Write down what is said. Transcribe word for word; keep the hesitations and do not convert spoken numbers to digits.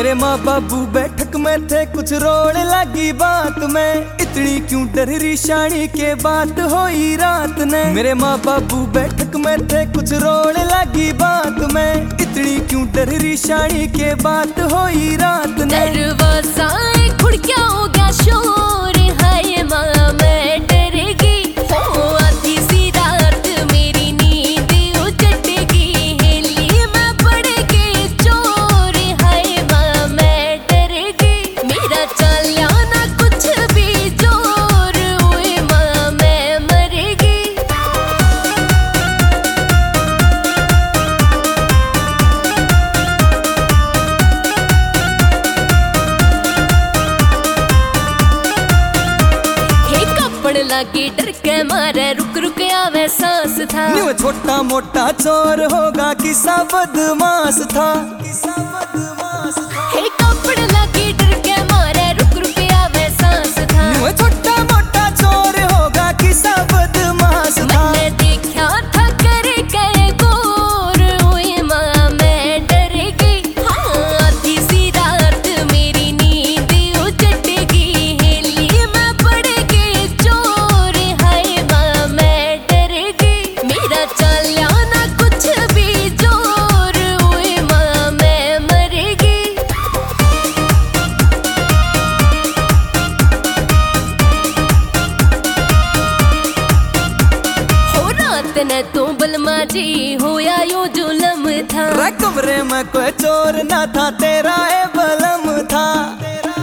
मेरे माँ बाबू बैठक में थे, कुछ रोने लगी बात में, इतनी क्यों डर रही शानी के बात होई रात ने। मेरे माँ बाबू बैठक में थे, कुछ रोने लगी बात में, इतनी क्यों डर रही शानी के बात होई रात ने। दरवाजा खुड़ क्या हो गया शोर, हाय माँ मैं डर गई, हो आधी सी रात मेरी नींद उजड़ेगी, हेली मैं पड़ के चोर, हाय माँ मैं डर गई, मेरा चलिया ना कुछ भी जोर, ओए माँ मैं मर गई। लागी डर के मारे रुक रुक आवे सांस था, न्यू छोटा मोटा चोर होगा किसा बदमाश था, किसा बदमाश था। हे कपड़ लागी डर के मारे रुक रुक आवे सांस था, न्यू छोटा मोटा चोर होगा किसा बदमाश था। मैंने देखा था करे के गोर, ओए माँ मैं डर गई, हाँ आधी सी रात मेरी नींद उजड़ेगी, हेली मैं पड़ के चोर, हाय माँ मैं डर गई, मेरा चलिया ना कुछ भी जोर, ओए माँ मैं मर गई। हो रात ने तो बलमा जी होया यो जुलम था, कमरे में कोई चोर ना था, तेरा है बलम था, तेरा